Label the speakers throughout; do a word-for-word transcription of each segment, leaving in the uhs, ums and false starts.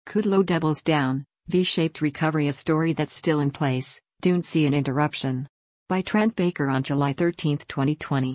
Speaker 1: Kudlow doubles down, V-shaped recovery, a story that's still in place, don't see an interruption. By Trent Baker on July thirteenth, twenty twenty.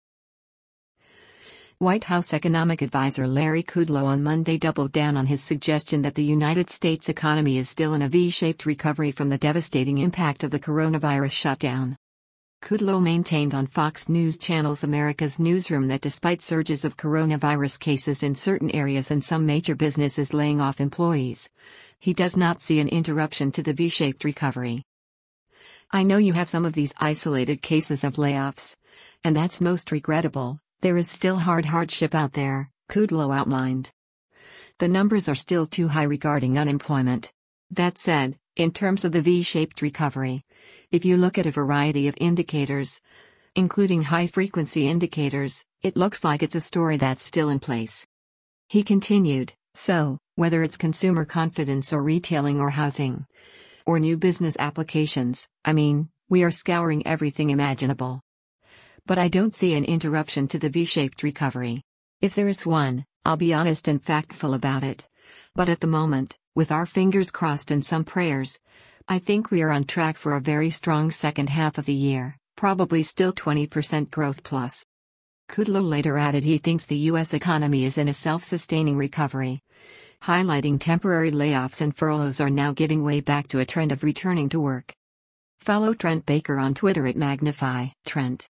Speaker 1: White House economic advisor Larry Kudlow on Monday doubled down on his suggestion that the United States economy is still in a V-shaped recovery from the devastating impact of the coronavirus shutdown. Kudlow maintained on Fox News Channel's America's Newsroom that despite surges of coronavirus cases in certain areas and some major businesses laying off employees, he does not see an interruption to the V-shaped recovery. "I know you have some of these isolated cases of layoffs, and that's most regrettable. There is still hard hardship out there," Kudlow outlined. "The numbers are still too high regarding unemployment. That said, in terms of the V-shaped recovery, if you look at a variety of indicators, including high-frequency indicators, it looks like it's a story that's still in place." He continued, "So, whether it's consumer confidence or retailing or housing, or new business applications, I mean, we are scouring everything imaginable. But I don't see an interruption to the V-shaped recovery. If there is one, I'll be honest and factful about it. But at the moment, with our fingers crossed and some prayers, I think we are on track for a very strong second half of the year, probably still twenty percent growth plus." Kudlow later added he thinks the U S economy is in a self-sustaining recovery, highlighting temporary layoffs and furloughs are now giving way back to a trend of returning to work. Follow Trent Baker on Twitter at Magnify Trent.